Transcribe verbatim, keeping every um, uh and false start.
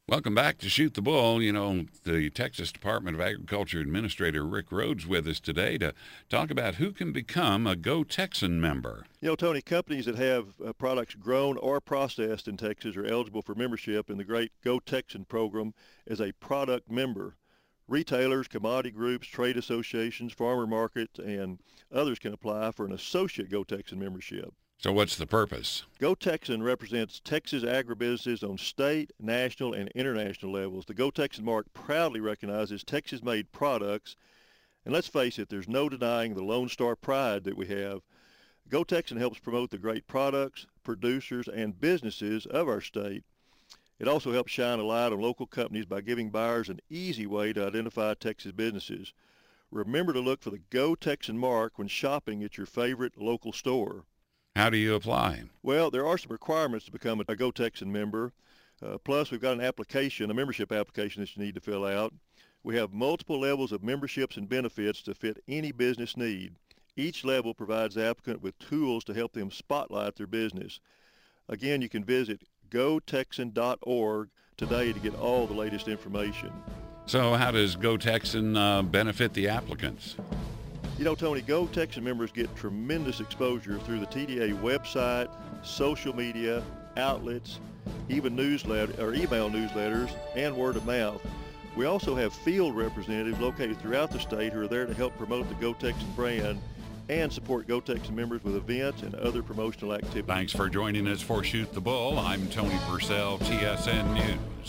Welcome back to Shoot the Bull. You know, the Texas Department of Agriculture Administrator Rick Rhodes with us today to talk about who can become a Go Texan member. You know, Tony, companies that have uh, products grown or processed in Texas are eligible for membership in the great Go Texan program as a product member. Retailers, commodity groups, trade associations, farmer markets, and others can apply for an associate Go Texan membership. So what's the purpose? Go Texan represents Texas agribusinesses on state, national, and international levels. The Go Texan mark proudly recognizes Texas-made products, and let's face it, there's no denying the Lone Star pride that we have. Go Texan helps promote the great products, producers, and businesses of our state. It also helps shine a light on local companies by giving buyers an easy way to identify Texas businesses. Remember to look for the Go Texan mark when shopping at your favorite local store. How do you apply? Well, there are some requirements to become a Go Texan member. Uh, plus, we've got an application, a membership application that you need to fill out. We have multiple levels of memberships and benefits to fit any business need. Each level provides the applicant with tools to help them spotlight their business. Again, you can visit go texan dot org today to get all the latest information. So how does Go Texan uh, benefit the applicants? You know, Tony, Go Texan members get tremendous exposure through the T D A website, social media, outlets, even newsletter or email newsletters, and word of mouth. We also have field representatives located throughout the state who are there to help promote the Go Texan brand and support Go Texan members with events and other promotional activities. Thanks for joining us for Shoot the Bull. I'm Tony Purcell, T S N News.